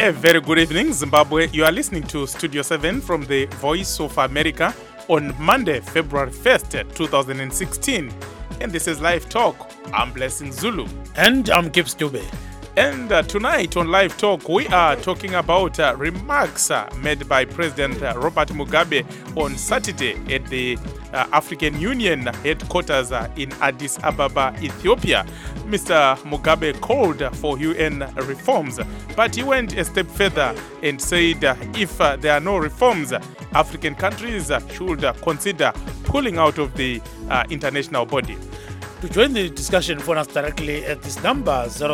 A very good evening, Zimbabwe. You are listening to Studio 7 from the Voice of America on Monday, February 1st, 2016. And this is Live Talk. I'm Blessing Zulu. And I'm Gibbs Dube. And tonight on Live Talk, we are talking about remarks made by President Robert Mugabe on Saturday at the African Union headquarters in Addis Ababa, Ethiopia. Mr. Mugabe called for UN reforms, but he went a step further and said if there are no reforms, African countries should consider pulling out of the international body. To join the discussion, phone us directly at this number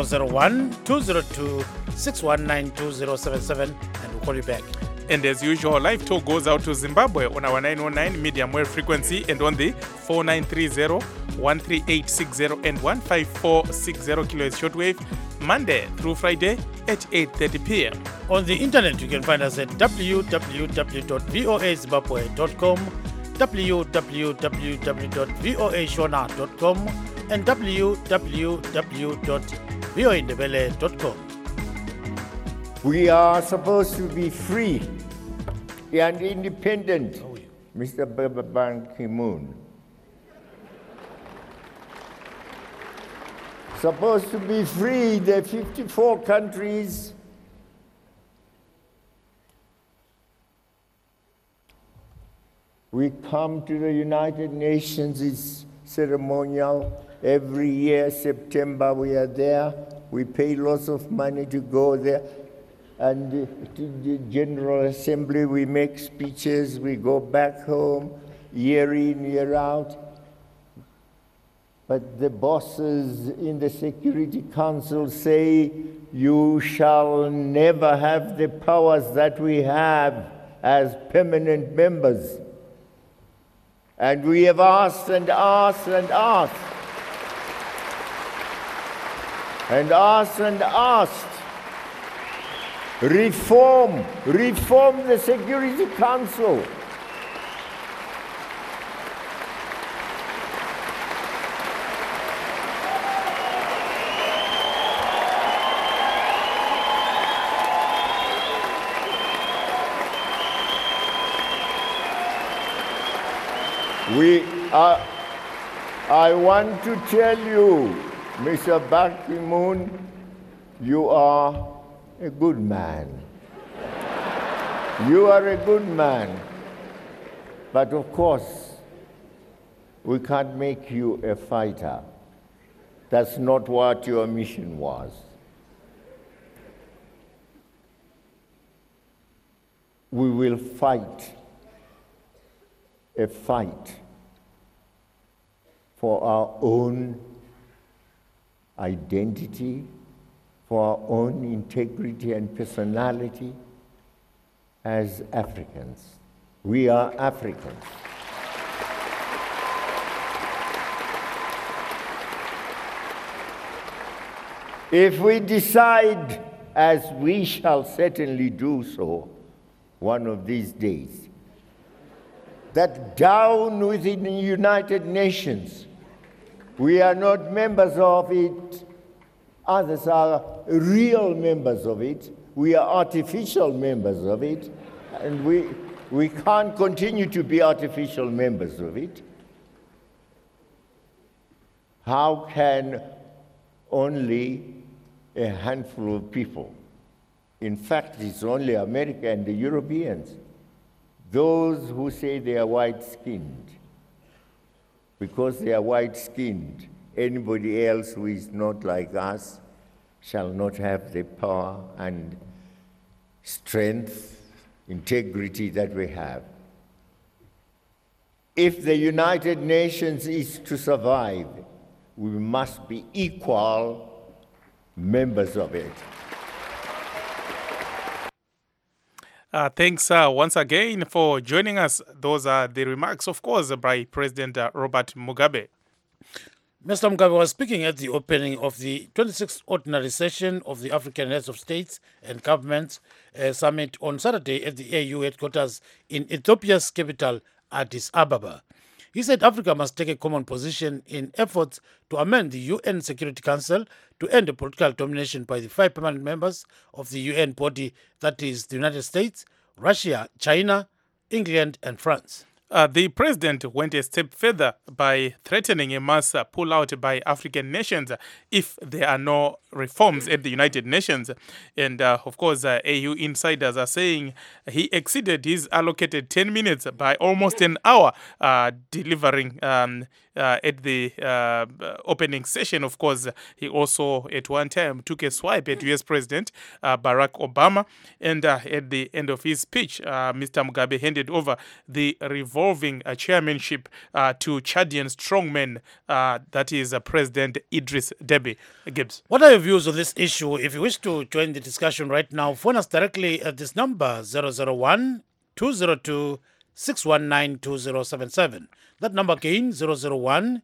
001-202-619-2077 and we'll call you back. And as usual, Live Talk goes out to Zimbabwe on our 909 medium wave frequency and on the 4930, 13860 and 15460 kHz shortwave, Monday through Friday at 8:30 p.m. On the internet, you can find us at www.voazimbabwe.com, www.voashona.com, and www.voindebele.com. We are supposed to be free and independent, Mr. Ban Ki-moon. Supposed to be free, the 54 countries. We come to the United Nations, it's ceremonial. Every year, September, we are there. We pay lots of money to go there. And to the General Assembly, we make speeches, we go back home, year in, year out. But the bosses in the Security Council say, you shall never have the powers that we have as permanent members. And we have asked and asked and asked. And asked and asked. Reform the Security Council. I want to tell you, Mr. Ban Ki-moon, you are a good man. You are a good man. But of course, we can't make you a fighter. That's not what your mission was. We will fight a fight for our own identity, for our own integrity and personality as Africans. We are Africans. If we decide, as we shall certainly do so one of these days, that down within the United Nations, we are not members of it, others are real members of it, we are artificial members of it, and we can't continue to be artificial members of it. How can only a handful of people, in fact, it's only America and the Europeans, those who say they are white-skinned, because they are white-skinned, anybody else who is not like us shall not have the power and strength, integrity that we have. If the United Nations is to survive, we must be equal members of it. Thanks once again for joining us. Those are the remarks, of course, by President Robert Mugabe. Mr. Mugabe was speaking at the opening of the 26th Ordinary Session of the African Heads of States and Governments Summit on Saturday at the AU headquarters in Ethiopia's capital, Addis Ababa. He said Africa must take a common position in efforts to amend the UN Security Council to end the political domination by the 5 permanent members of the UN body, that is the United States, Russia, China, England and France. The president went a step further by threatening a mass pullout by African nations if there are no reforms at the United Nations. And of course, AU insiders are saying he exceeded his allocated 10 minutes by almost an hour, delivering at the opening session. Of course, he also at one time took a swipe at US President Barack Obama. And at the end of his speech, Mr. Mugabe handed over the revolving chairmanship to Chadian strongman, that is President Idris Deby. Gibbs. What are your views on this issue? If you wish to join the discussion right now, phone us directly at this number 001 202 619 2077. That number again 001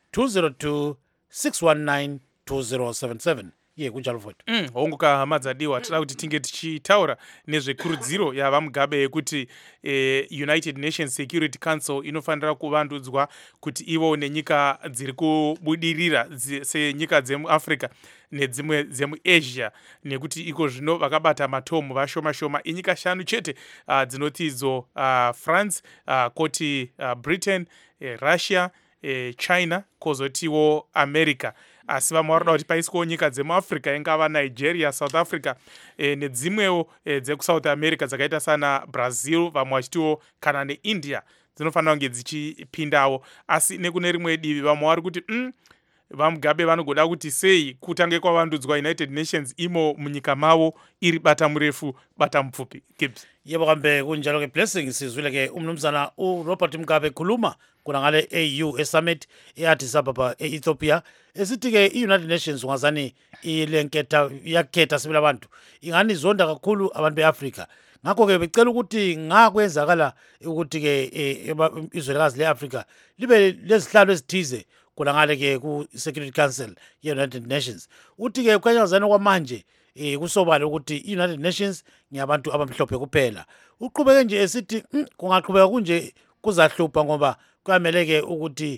202 619 2077. Ye kunjalo futhi. Honguka hamadzadiwa tira kuti tinge tichitaura nezvekurudziro yava Mugabe yekuti United Nations Security Council inofanira kuvandudzwa kuti ivo nenyika dziri kubudirira senyika dzemuAfrica nedzimwe dzemuAsia, nekuti iko zvino vakabata matomu vashoma-shoma inyika 5 chete dzinoti idzo France, koti Britain, Russia, China, kozotiwo America. Asi vamwe varikuda kuti paiswewo nyika dzemuAfrica ingava Nigeria, South Africa nedzimwewo dzekusouth America dzakaita sana Brazil, vamwe vachitiwo kana neIndia dzinofanira kunge dzichipindawo. Asi nekune rimwe divi vamwe vari kuti vaMugabe vanogoda kuti sei kutange kwavandudzwa United Nations imo munyika mavo iri bata murefu bata mupfupi. Gibbs. Yebo kambe kunjalo ke blessing sizwile ke umnumzana uRobert Mugabe khuluma kuna ngale AU esummit eAddis Ababa eEthiopia esithi ke iUnited Nations ngazani ilenketha yakhetha sibila abantu ingani zonda kakhulu abantu beAfrica. Ngakho ke becela ukuthi ngakwenzakala ukuthi ke izwelakazi leAfrica libe lezihlalo ezithize kuna ngale ke ku Security Council ye-United Nations. Uthi ke kwanyazana kwamanje kusobala ukuthi i-United Nations ngiyabantu abamhlophe kuphela. Uqhubeke nje esithi kungaqhubeka kunje kuzahlupha ngoba kwamele ke ukuthi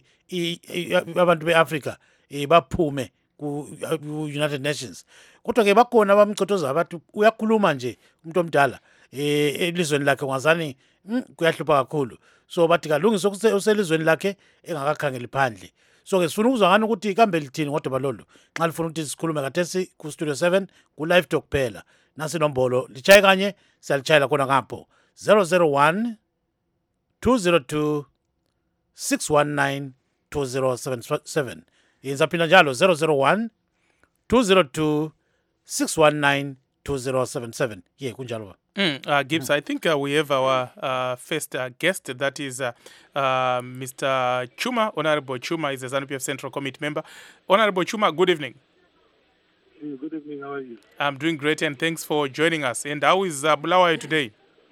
abantu beAfrica baphume ku United Nations. Kodwa ke bakhona abamchothoza abantu uyakhuluma nje umuntu omdala elizweni lakhe ngazani kuyahlupha kakhulu. So bathi kalungisa uselizweni lakhe engakakhangeli phandle. So ke sifuna ukuzwa ngani ukuthi kambe lithini ngodaba lolu. Nxa lifuna ukuthi sikhulume kathesi ku Studio 7 ku Live Talk phela. Nasi nombolo lichaye kanye siyalichayela khona ngapho 001 202 619 2077. Yenza phina njalo 001 202 619 2077. Ye kunjalo. Gibbs, I think we have our first guest, that is Mr. Chuma. Honorable Chuma is a ZANU-PF Central Committee member. Honorable Chuma, good evening. Good evening, how are you? I'm doing great and thanks for joining us. And how is Bulawayo today?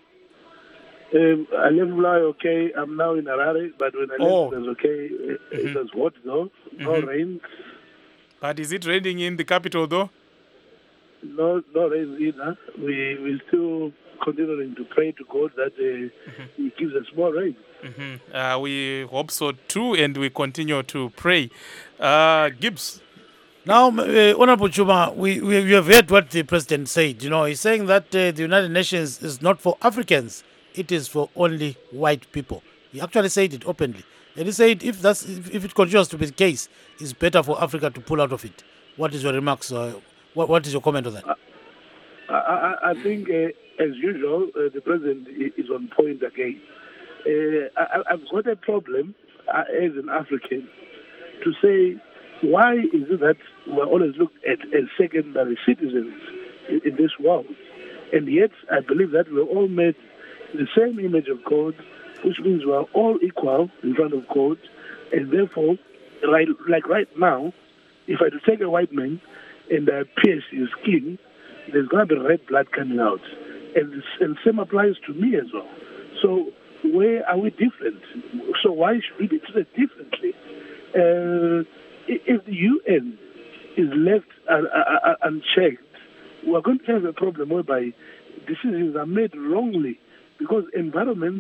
I left Bulawayo okay. I'm now in Harare, but when I left it was okay. It was hot though, no rain. But is it raining in the capital though? No rain either. We still continuing to pray to God that He gives us more rain. We hope so too, and we continue to pray. Gibbs. Now, Honorable Chuma, we have heard what the president said. You know, he's saying that the United Nations is not for Africans; it is for only white people. He actually said it openly, and he said if it continues to be the case, it's better for Africa to pull out of it. What is your remarks? What is your comment on that? I think, as usual, the president is on point again. I've got a problem as an African to say, why is it that we're always looked at as secondary citizens in this world? And yet, I believe that we're all made the same image of God, which means we're all equal in front of God. And therefore, like right now, if I take a white man and pierce his skin, there's going to be red blood coming out. And same applies to me as well. So where are we different? So why should we be treated differently? If the UN is left unchecked, we're going to have a problem whereby decisions are made wrongly, because environments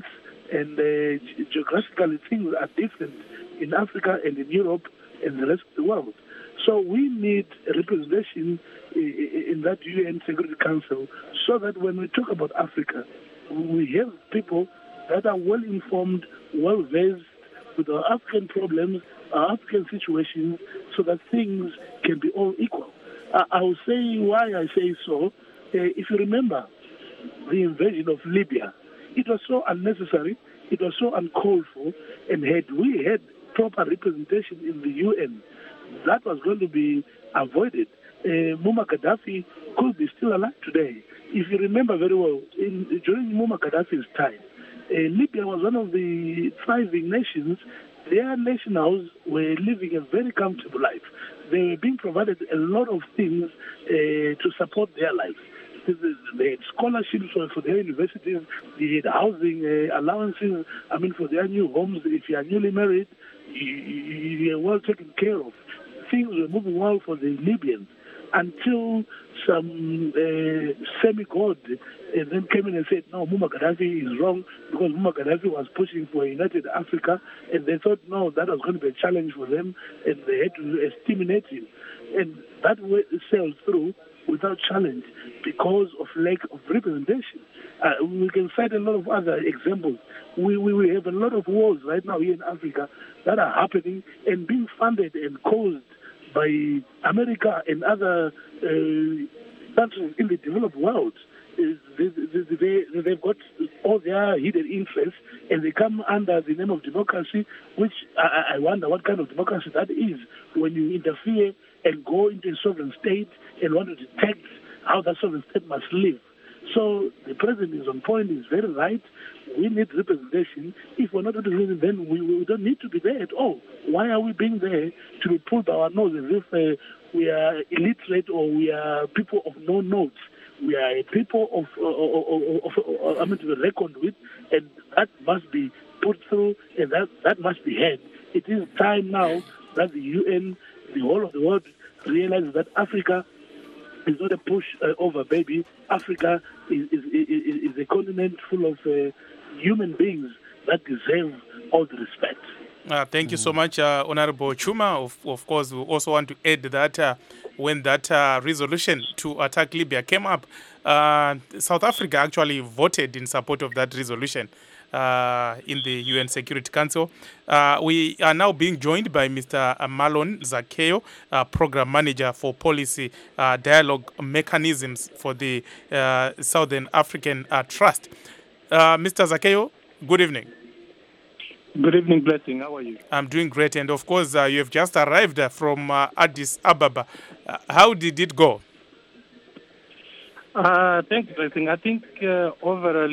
and geographically things are different in Africa and in Europe and the rest of the world. So we need representation in that UN Security Council so that when we talk about Africa, we have people that are well informed, well versed with our African problems, our African situations, so that things can be all equal. I will say why I say so. If you remember the invasion of Libya, it was so unnecessary, it was so uncalled for, and had we had proper representation in the UN, that was going to be avoided. Muammar Gaddafi could be still alive today. If you remember very well, during Muammar Gaddafi's time, Libya was one of the thriving nations. Their nationals were living a very comfortable life. They were being provided a lot of things to support their life. They had scholarships for their universities. They had housing allowances. For their new homes. If you are newly married, you are well taken care of. Things were moving well for the Libyans until some semi-god then came in and said, no, Muammar Gaddafi is wrong because Muammar Gaddafi was pushing for a united Africa, and they thought, no, that was going to be a challenge for them, and they had to exterminate him. And that sailed through without challenge because of lack of representation. We can cite a lot of other examples. We have a lot of wars right now here in Africa that are happening and being funded and caused by America and other countries in the developed world. They've got all their hidden interests, and they come under the name of democracy, which I wonder what kind of democracy that is when you interfere and go into a sovereign state and want to detect how that sovereign state must live. So the president is on point, he's very right. We need representation. If we're not represented, then we don't need to be there at all. Why are we being there to be pulled by our nose as if we are illiterate or we are people of no notes? We are a people to be reckoned with, and that must be put through, and that must be heard. It is time now that the UN, the whole of the world, realizes that Africa is not a push-over baby. Africa is a continent full of human beings that deserve all the respect. Thank you so much, Honorable Chuma. Of course, we also want to add that when that resolution to attack Libya came up, South Africa actually voted in support of that resolution in the UN Security Council. We are now being joined by Mr. Marlon Zakeo, Program Manager for Policy Dialogue Mechanisms for the Southern African Trust. Mr. Zakeo, good evening. Good evening, Blessing. How are you? I'm doing great. And of course, you have just arrived from Addis Ababa. How did it go? Thanks, Blessing. I think overall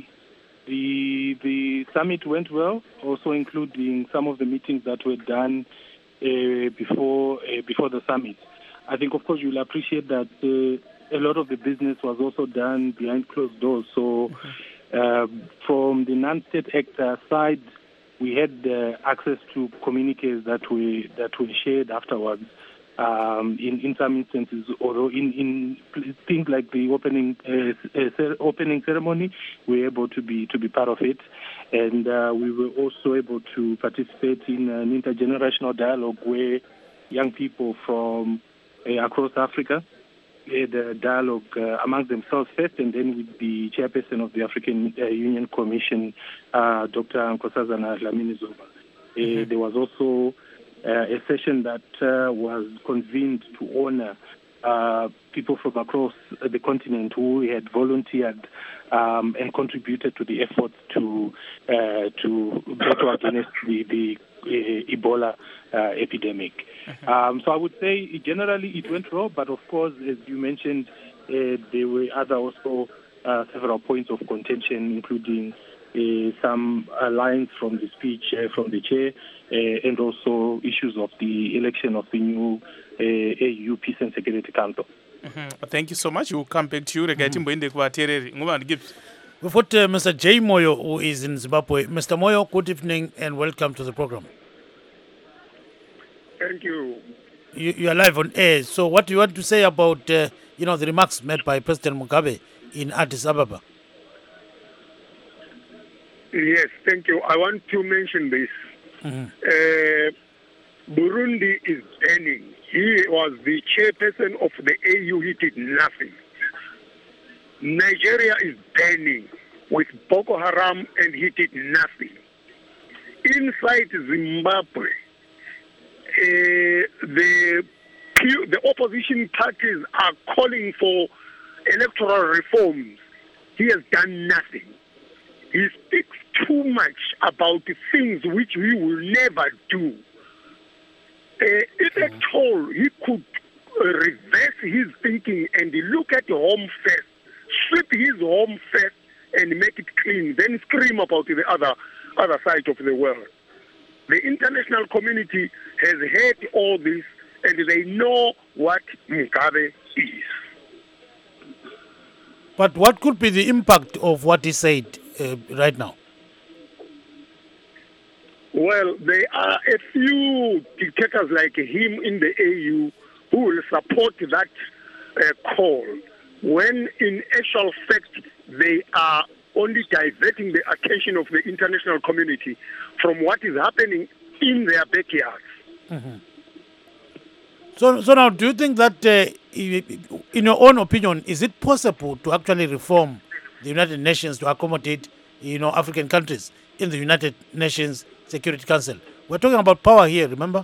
the summit went well, also including some of the meetings that were done before the summit. I think, of course, you'll appreciate that a lot of the business was also done behind closed doors. So from the non-state actor side, we had access to communiques that were shared afterwards. In some instances, although in things like the opening ceremony, we were able to be part of it, and we were also able to participate in an intergenerational dialogue where young people from across Africa had a dialogue among themselves first, and then with the chairperson of the African Union Commission, Dr. Nkosazana Dlamini-Zuma. There was also a session that was convened to honor people from across the continent who had volunteered and contributed to the efforts to battle against the Ebola epidemic. So I would say generally it went well, but of course, as you mentioned, there were other also several points of contention, including some lines from the speech from the chair, and also issues of the election of the new AU Peace and Security Council. Thank you so much. We'll come back to you. We've got Mr. Jay Moyo, who is in Zimbabwe. Mr. Moyo, good evening and welcome to the program. Thank you. You are live on air. So what do you want to say about the remarks made by President Mugabe in Addis Ababa? Yes, thank you. I want to mention this. Burundi is burning. He was the chairperson of the AU. He did nothing. Nigeria is burning with Boko Haram, and he did nothing. Inside Zimbabwe, the opposition parties are calling for electoral reforms. He has done nothing. He speaks too much about things which we will never do. If at all he could reverse his thinking and look at home first, sweep his home first and make it clean, then scream about the other side of the world. The international community has heard all this and they know what Mugabe is. But what could be the impact of what he said right now? Well, there are a few dictators like him in the AU who will support that call, when in actual fact they are only diverting the attention of the international community from what is happening in their backyards. Mm-hmm. So now, do you think that, in your own opinion, is it possible to actually reform the United Nations to accommodate, African countries in the United Nations Security Council? We're talking about power here, remember?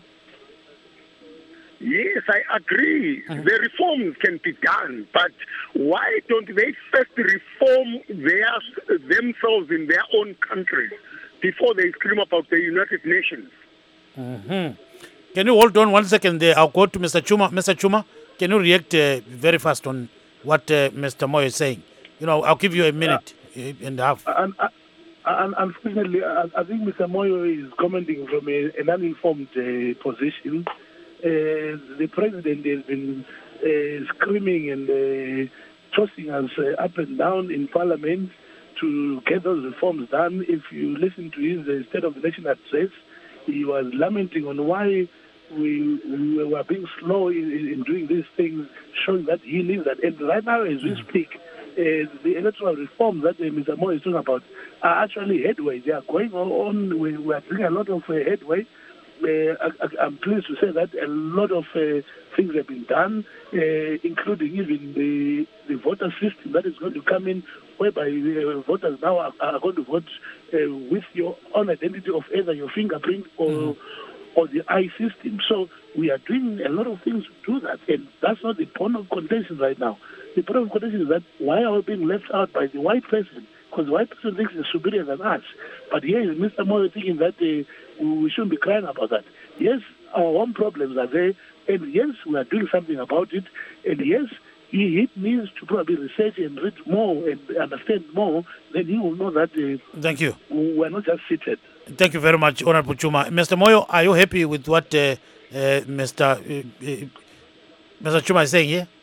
Yes, I agree. Mm-hmm. The reforms can be done, but why don't they first reform themselves in their own countries before they scream about the United Nations? Mm-hmm. Can you hold on 1 second there? I'll go to Mr. Chuma. Mr. Chuma, can you react very fast on what Mr. Moyo is saying? I'll give you a minute and a half. Unfortunately, I think Mr. Moyo is commenting from an uninformed position. The president has been screaming and tossing us up and down in parliament to get those reforms done. If you listen to his State of the Nation address, he was lamenting on why we were being slow in doing these things, showing that he lives that. And right now, as we speak, the electoral reforms that Mr. Moyo is talking about are actually headway. They are going on. We are doing a lot of headway. I'm pleased to say that a lot of things have been done, including even the voter system that is going to come in, whereby voters now are going to vote with your own identity of either your fingerprint or the eye system. So we are doing a lot of things to do that, and that's not the point of contention right now. The point of contention is that why are we being left out by the white person? Because the white person thinks they're superior than us. But here is Mr. Moyo thinking that we shouldn't be crying about that. Yes, our own problems are there, and yes, we are doing something about it, and yes, he needs to probably research and read more and understand more, then he will know that Thank you. We're not just seated. Thank you very much, Honorable Chuma. Mr. Moyo, are you happy with what Mr. Chuma is saying here?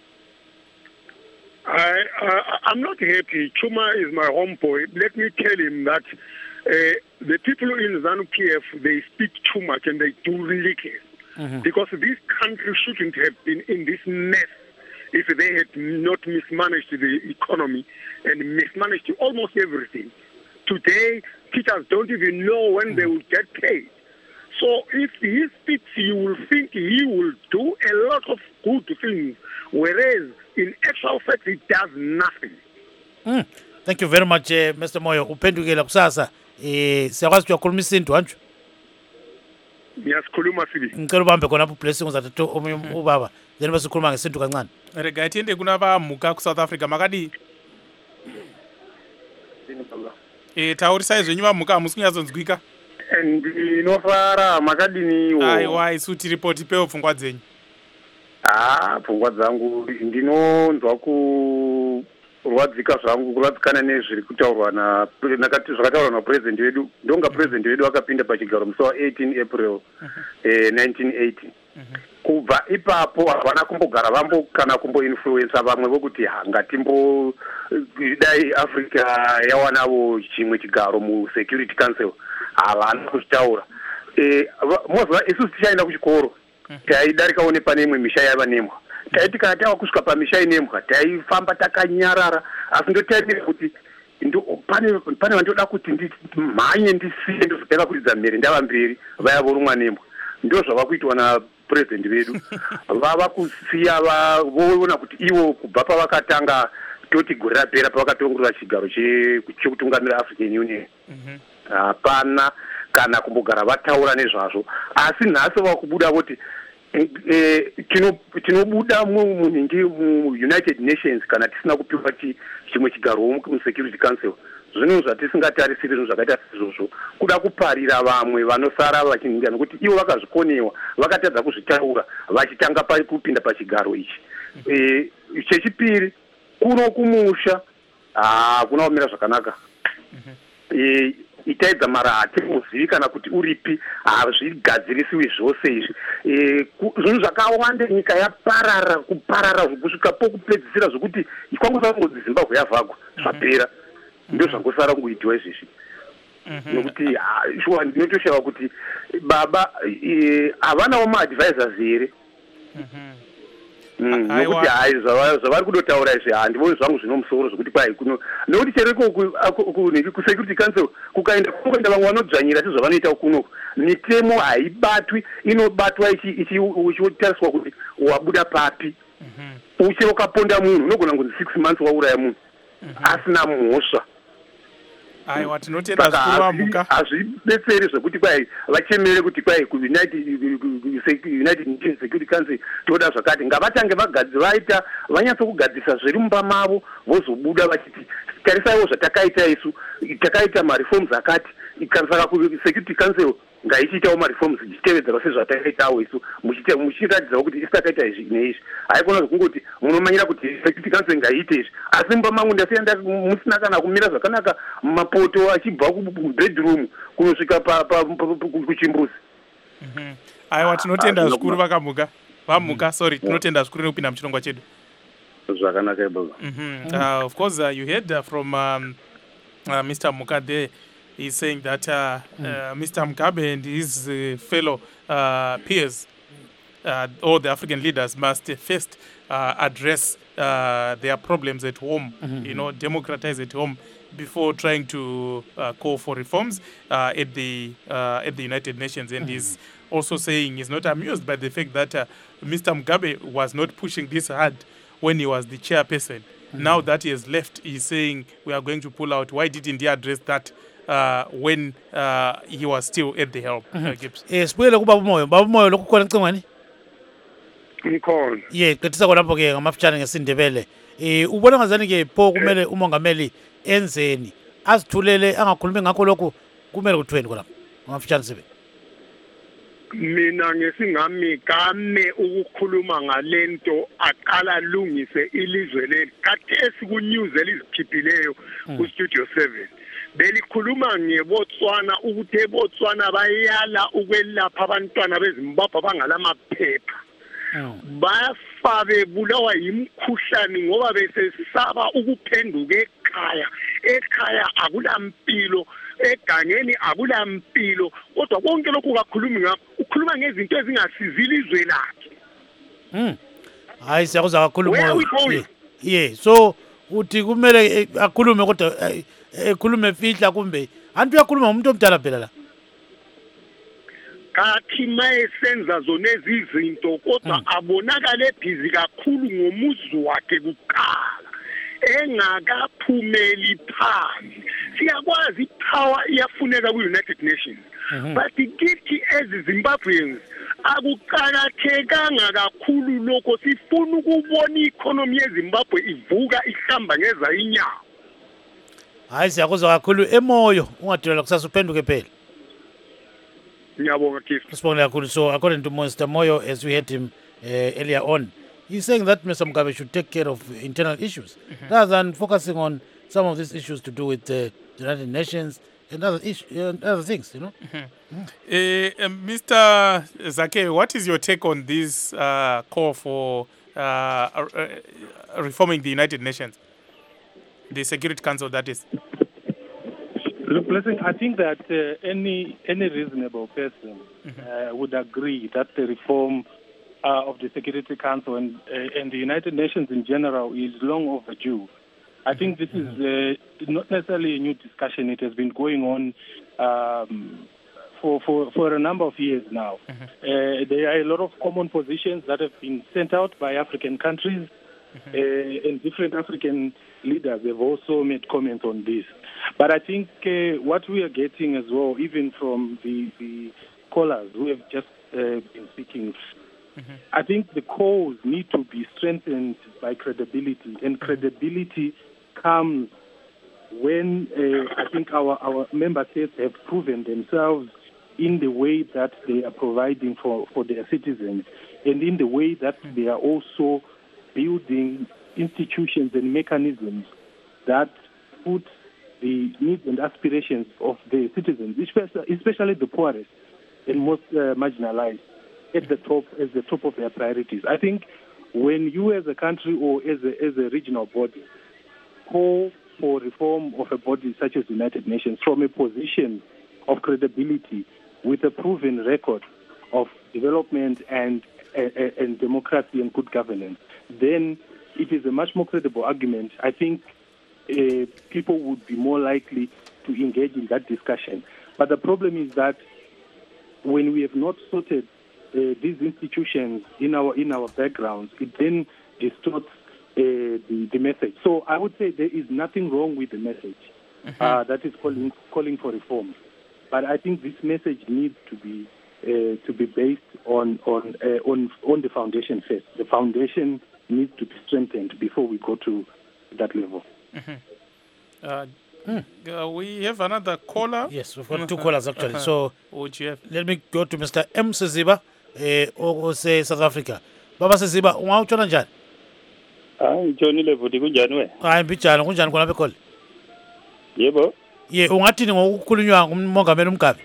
I'm not happy. Chuma is my homeboy. Let me tell him that the people in ZANU-PF, they speak too much and they do really care. Mm-hmm. Because this country shouldn't have been in this mess if they had not mismanaged the economy and mismanaged almost everything. Today, teachers don't even know when they will get paid. So if he speaks, you will think he will do a lot of good things, whereas in actual fact, he does nothing. Thank you very much, Mr. Moyo. Upendukela kusasa. Siyakwazi ukukhuluma isintu anju? Ngiyasikhuluma sibi. Ngicela ubambe khona lapho blessing uzathatha omunye ubaba. Then basikhuluma ngesintu kancane. Rega tiende kuna vamuka ku South Africa makadi. Taurisa izvenyu vamuka musikunyatsonzwika. Ndinofara makadiniwo. Aiwa isu tiri poti peo pfungwa dzenyu. Pfungwa dzangu ndinonzwa kurwadzika zvangu kurwadzikana nezviri kutaurwa zvakataurwa napresident wedu. Ndonga president wedu akapinda pachigaro musi wa18 April 1980. Kubva ipapo havana kumbogara kana kumboinfluensa vamwe vokuti ngatimbodai Africa yawanavo chimwe chigaro muSecurity Council. Havana kuchitaura. Mozva isusu tichaenda kuchikoro taidarikawo nepane imwe misha yaiva nemwa. Taiti kana tava kusvika pamisha inemwa taifamba takanyarara, asi ndotaimira kuti pane vandoda kuti mhanye ndisiye ndozopera kuridza mhere ndava mberi vaya vorumwa nembwa. Ndo zvava kuitwa napurezidendi vedu. Vava kusiya voona kuti ivo kubva pavakatanga toti gore rapera pavakatongorera chigaro chekutungamira African Union. Hapana kana kumbogara vataura nezvazvo. Asi nhasi vakubuda kuti tinobuda munhingi muUnited Nations kana tisina kupiwa chimwe chigaro muSecurity Council. Zvinhu zvatisingatarisiri zvinhu zvakaita izvozvo kuda kuparira vamwe vanosara vachinhinga nokuti ivo vakazvikonewa vakatadza kuzvitaura vachitanga kupinda pachigaro ichi. Chechipiri kuno kumusha kuna kumira zvakanaka. Itaidza mara hatimuzivikana kuti uripi hazvigadzirisiwi zvose izvi. Zvinhu zvakawanda nyika yaparara kuparara kusvika pokupedzisira zvokuti kwangosara kungodzi Zimbabwe yavhagwa zvapera. Ndo zvangosara kungoitiwa izvizvi. Nokuti ndinotoshava kuti baba havanawo maadvisors here. Nokuti hai zvavari kudotaura izvi handivoni zvangu zvinomusoro zvokuti kwai kuno nokuti chereko kuSecurity Council kukaenda vamwe vanodzvanyira sezvavanoita kuno mitemo haibatwi inobatwa ichitariswa kuti wabuda papi. Uche wakaponda munhu unogona kunzi 6 months wauraya munhu asina mhosva. Aiwa tinotenda zvikuru vamuka. Hazvidetseri zvekuti kwai vachemere kuti kwai kuUnited Nations Security Council toda zvakati ngavatange vaita vanyatsokugadzisa zviri mumba mavo vozobuda vachiti tarisaiwo zvatakaita isu takaita mareforms akati saka kuSecurity Council ngaichiitawo mareforms ichitevedzera sezvatakaitawo isu muchiratidzawo kuti isi takaita izvi neizvi. Haikona zvokungoti munomanyira kuti Security Council ngaiite izvi asi mumba mangu ndasiya musina kana kumira zvakanaka mapoto achibva kubedroom kunosvika kuchimbuzi. Aiwa tinotenda zvikuru vamuka sorry tinotenda zvikuru nekupinda muchirongwa chedu. Zvakanaka baba. Of course you heard from Mr. Mugabe. He's saying that Mr. Mugabe and his fellow peers, all the African leaders, must first address their problems at home, democratize at home before trying to call for reforms at the United Nations. And he's also saying he's not amused by the fact that Mr. Mugabe was not pushing this hard when he was the chairperson. Now that he has left, he's saying we are going to pull out. Why didn't he address that when he was still at the helm? Gibbs. Sibuyele kubaba umoyo lokhu khona ecingweni. Ngikhona. Qedisa khonapho ke ngamafutshane ngesindebele. Ubona ngazani ke pho kumele umongameli enzeni azithulele angakhulumi ngakho lokho kumele kuthweni khona ngamafutshane sibe. Mina ngesingami kame ukukhuluma ngalento aqala lungise ilizwe leli kathesi ku news elizikhiphileyo ku Studio 7 belikhuluma ngeBotswana ukuthi eBotswana bayala ukwelapha abantwana beZimbabwe abangalamaphepha bafa bebulawa yimkhuhlane ngoba besesaba ukuphenduka ekhaya akulampilo egangeni akulampilo kodwa konke lokhu kakhulumi ngakho ukhuluma ngezinto ezingasizile izwe lakhe. Hayi siyakuza kakhulu so uthi kumele akhulume kodwa ekhulume fihla kumbe antu uyakhuluma umuntu omdala phela la kathi mayesenza zona ezizinto kodwa abonakala ebhizi kakhulu ngomuzi wakhe kuqala engakaphumeli phansi. Siyakwazi ipower iyafuneka ku-United Nations but kithi eziZimbabweans akuqakathekanga kakhulu lokho sifuna ukubona i-economy yeZimbabwe ivuka ihamba ngeza inyawo. Hayi siyakuzwa kakhulu emoyo ungadelela kusasa uphenduke phela. Ngiyabonga Chief. Sibonga kakhulu. So according to Mr. Moyo, as we heard him earlier on, he's saying that Mr. Mugabe should take care of internal issues rather than focusing on some of these issues to do with the United Nations and other things, Mr. Zake, what is your take on this call for reforming the United Nations, the Security Council, that is? Look, listen, I think that any reasonable person would agree that the reform of the Security Council and the United Nations in general is long overdue. I think this is not necessarily a new discussion. It has been going on for a number of years now. There are a lot of common positions that have been sent out by African countries, and different African leaders have also made comments on this. But I think what we are getting as well, even from the callers who have just been speaking, I think the cause need to be strengthened by credibility, and credibility comes when I think our member states have proven themselves in the way that they are providing for their citizens, and in the way that they are also building institutions and mechanisms that put the needs and aspirations of the citizens, especially the poorest and most marginalized, at the top of their priorities. I think when you as a country or as a regional body call for reform of a body such as the United Nations from a position of credibility with a proven record of development and democracy and good governance, then it is a much more credible argument. I think people would be more likely to engage in that discussion. But the problem is that when we have not sorted these institutions in our backgrounds, it then distorts the message. So I would say there is nothing wrong with the message that is calling for reform. But I think this message needs to be based on the foundation first. The foundation needs to be strengthened before we go to that level. We have another caller. Yes, we've got two callers actually. So Would you have? let me go to Mr. M. Siziba, say South Africa. Baba Siziba, ungawutshona njani? Ngitshonile futhi kunjani we? Hayi mbijana kunjani khona bekhole? Yebo. Ye ungathini ngokukhulunywa ngumongameli uMgabe?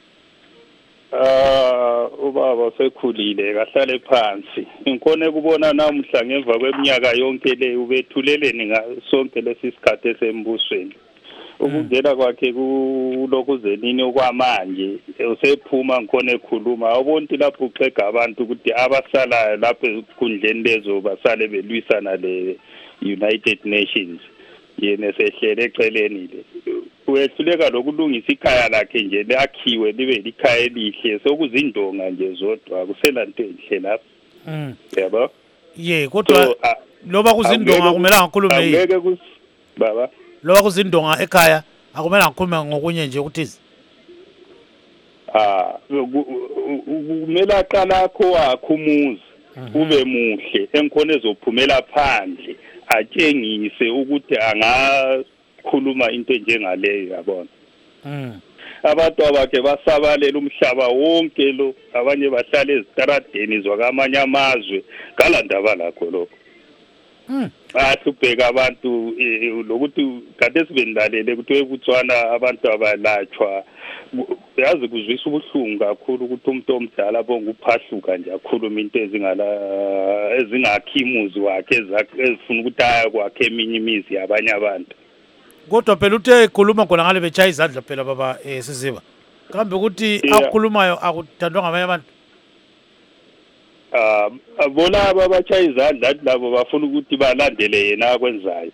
Ubaba sekhulile kahlale phansi. Ngikone kubona namhla ngemva kweminyaka yonke le ubethuleleni ngasonke lesisikhathe sembusweni. Ukungena kwakhe kulokuzenini okwamanje usephuma ngikhona ekhuluma awubonti lapho uxega abantu ukuthi abasalayo lapho ekundleni lezo basale belwisana le United Nations yena sehlele eceleni le uyehluleka lokulungisa ikhaya lakhe nje lakhiwe libe likhaya elihle sokuzindonga nje zodwa akuselanto enhle lapho yabo ye kodwa loba kuzindonga kumele ngakhulume yini angeke baba loba kuzindonga ekhaya akumele ngakhulume ngokunye nje ukuthizi kumele aqala akho wakho umuzi ube muhle enkhona ezophumela phandle atshengise ukuthi angakhuluma into enjengaleyo yabona abantu abakhe basabalela umhlaba wonke lo abanye bahlala ezitaradeni zwakamanye amazwe ngalandaba lakho lokho ahlupheka abantu lokuthi kade sibendalela ukuthi ebutswana abantu abalatshwa yazi kuzwisa ubuhlungu kakhulu ukuthi umuntu omdala bonke uphahluka nje akhuluma into ezingakhimuzi wakhe ezifuna ukuthi aya kwakhe eminye imizi yabanye abantu kodwa phela uthe ekhuluma khona ngale betshaya izandla phela baba Siziba kambe ukuthi akukhulumayo akuthandwa ngamanye abantu bona ababachaya izandla labo bafuna ukuthi balandele yena akwenzayo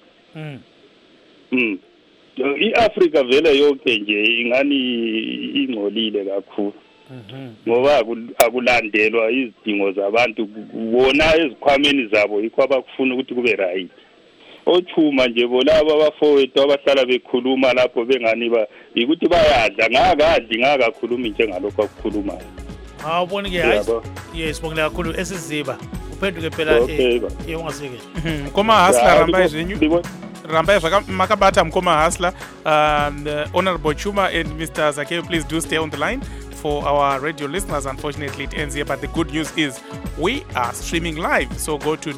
iAfrica vele yonke nje ingani ingcolile kakhulu ngoba akulandelwa izidingo zabantu bona ezikhwameni zabo yikho abakufuna ukuthi kube right ochuma nje bolabo abafowethu abahlala bekhuluma lapho bengani ukuthi bayadla ngakakhuluma njengalokho akukhulumayo awuboni ke hayi yes sibongile kakhulu esiziba uphenduke phela ungasike Mkoma Hasla Rambai Makabata Mkoma Hasla Honorable Chuma and Mr. Zakeo, please do stay on the line for our radio listeners. Unfortunately it ends here, but the good news is we are streaming live, so go to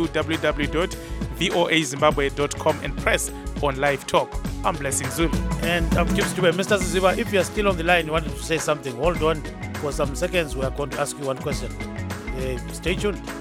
www.voazimbabwe.com and press on live talk. I'm Blessing Zulu and I'm Kip Stube. Mr. Siziba, if you are still on the line, you wanted to say something, hold on for some seconds. We are going to ask you one question. Stay tuned.